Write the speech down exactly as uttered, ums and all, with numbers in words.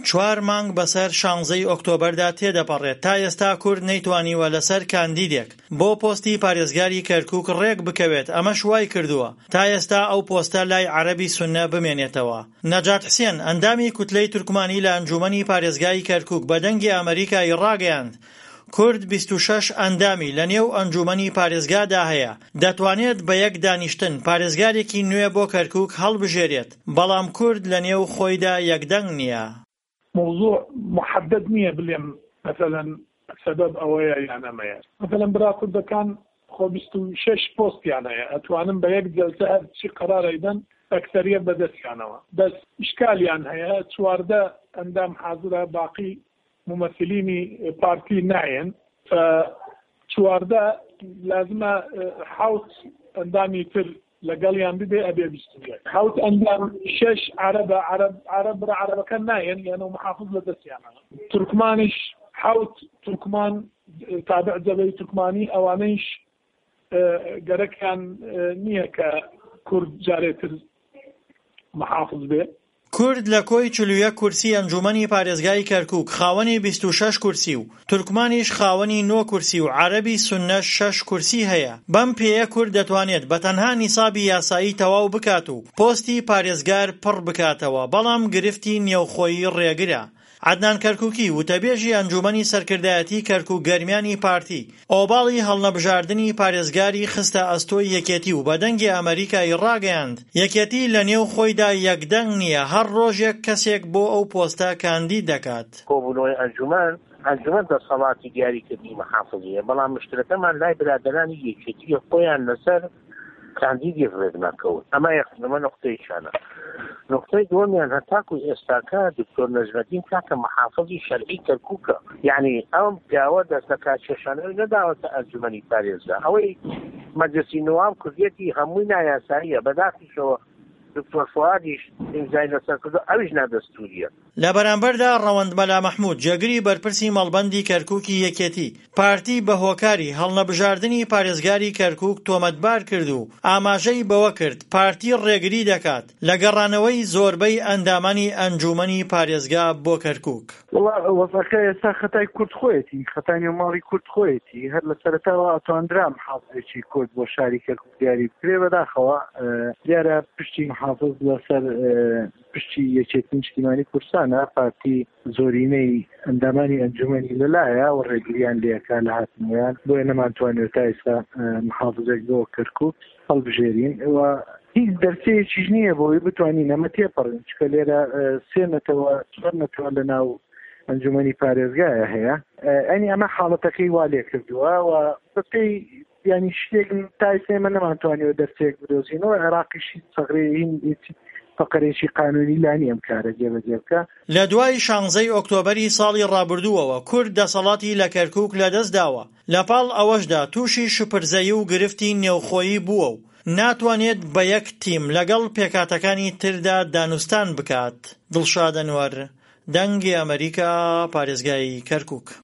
چوار مانگ بەسەر شانزەی ئۆکتۆبەردا تێدەپەڕێت. تا ئێستا کورد نەیتوانیوە لەسەر کاندیدێک بۆ پۆستی پارێزگاری کەرکووک ڕێک بکەوێت. ئەمەش وای کردووە تا ئێستا ئەو پۆستە لای عەرەبی سوننە بمێنێتەوە. نەجات حوسێن ئەندامی کوتلەی تورکمانی لە ئەنجومەنی پارێزگای کەرکووک بە دەنگی ئەمریکای ڕاگەیاند کورد بیست و شەش ئەندامی لە نێو ئەنجومەنی پارێزگادا هەیە، دەتوانێت بە یەک دانیشتن پارێزگارێکی نوێ بۆ کەرکووک هەڵبژێرێت، بەڵام کورد لە نێو خۆیدا یەکدەنگ نییە. موضوع محدد نییە بڵێم مثلا سبب ئەوەیە یان ئەمەیە. مثلا برا کوردەکان خۆ بیست و شەش پۆستیان هەیە، ئەتوانن بە یەک جەلسە هەر چی قەرارەیدەن ئەکسەریە بەدەستیانەوە. بەس ئیشکالیان هەیە چواردە ئەندام حاضرە، باقی ممثلینی پارتی نایەن. چواردە لازمە حوت ئەندامی تر لەگەڵیان بدێ ئەبێ بیست و یەک. حوت ئەندام شەش عەرەبە، عەرەب عەرەب برا عەرەبەکە نایەن، یانەوە محافظ لە دەستیانەوە. تورکمانیش حوت تورکمان تابع جەبهەی تورکمانی، ئەوانەیش گەرەکیان نییە کە کورد جارێتر محافظ بێ. کورد لە کۆی چل و یەک کورسی ئەنجومەنی پارێزگای کەرکووک خاوەنی بیست و شەش کورسی و تورکمانیش خاوەنی نۆ کورسی و عەرەبی سوننەش شەش کورسی هەیە. بەم پێیە کورد دەتوانێت بە تەنها نیسابی یاسایی تەواو بکات و پۆستی پارێزگار پڕ بکاتەوە، بەڵام گرفتی نێوخۆیی ڕێگرە. عەدنان کەرکووکی وتەبێژی ئەنجومەنی سەرکردایەتی کەرکووک گەرمیانی پارتی ئۆباڵی هەڵنەبژاردننی پارێزگاری خستە ئەستۆی یەکێتی و بە دەنگی ئەمریکای ڕاگەیاند یەکێتی لە نێو خۆیدا یەکدەنگ نییە، هەر ڕۆژێک کەسێک بۆ ئەو پۆستە کاندید دەکات. کۆبوونەوەی ئەنجومەن ئەنجومەن دەسەڵاتی دیاریکردنی محافظیە، بەڵام مشترەکەمان لای برادەرانی یەکێتی خۆیان لەسەر کاندیدی ڕێک ناکەون. ئەمە یەخنەمە نقطەیشانە. نقطەی دووەمیان هەتاکو ئێستاکە دکتۆر نەجمەدین کاکە محافظی شەرعی کەرکووکە، یعنی ئەم پیاوە دەستە کاتکێشانەوەی نەداوەتە ئەنجومەنی پارێزگا. ئەوەی مەجلسی نواب کردێتی هەمووی نایاساییە، بەداخیشەوە دکتۆر فوادیش ئیمزای لەسەر کردو، ئەویش نادەستوریە. لە بەرامبەردا ڕەوەند مەلا مەحموود جێگری بەرپرسی مەڵبەندی کەرکووکی یەکێتی پارتی بە هۆکاری هەڵنەبژاردنی پارێزگاری کەرکووک تۆمەتبار کرد و ئاماژەی بەوە کرد پارتی ڕێگری دەکات لە گەڕانەوەی زۆربەی ئەندامانی ئەنجومەنی پارێزگا بۆ کەرکووک. وەزەکە ئێستا خەتای کورد خۆیەتی، خەتای نێوماڵی کورد خۆیەتی، هەر لە سەرەتاوە ئەتواندرا محافظێکی کورد بۆ شاری کەرکووک دیاری بکرێ. بەداخەوە دیارە پشتی محافظ لەسەر پشتی یەکێتی نیشتیمانی کوردستانە، پارتی زۆرینەی ئەندامانی ئەنجومەنی لەلایە و ڕێگریان لێەکە لە هاتنیان، بۆیە نەمانتوانێت تا ئێستا محافظێک بۆ کەرکووک هەڵبژێرین. هیچ دەرسەیەکیش نییە بۆی بتوانین ئەمە تێپەڕین، چکە لێرە سێ نەتەوە چوار نەتەوە لە ناو ئەنجومەنی پارێزگایە هەیە. ئەنی ئەمە حاڵەتەکەی وا لێ کردووە و بەپێی ینی شتێک تا ئێستا ئێمە نەمانتوانێت دەرسێک بدۆزینەوە. عێراقیشی سەغرەی فقرێکی قانونی لانی ئەم کارە جێبەجێ بکە. لە دوای شانزەی ئۆکتۆبەری ساڵی ڕابردووەوە کورد دەسەڵاتی لە کەرکووک لەدەست داوە، لەپاڵ ئەوەشدا تووشی شپرزەیی و گرفتی نێوخۆیی بووە و ناتوانێت بە یەک تیم لەگەڵ پێکاتەکانی تردا دانوستان بکات. دڵشاد ئەنوەر، دەنگی ئەمریکا، پارێزگای کەرکووک.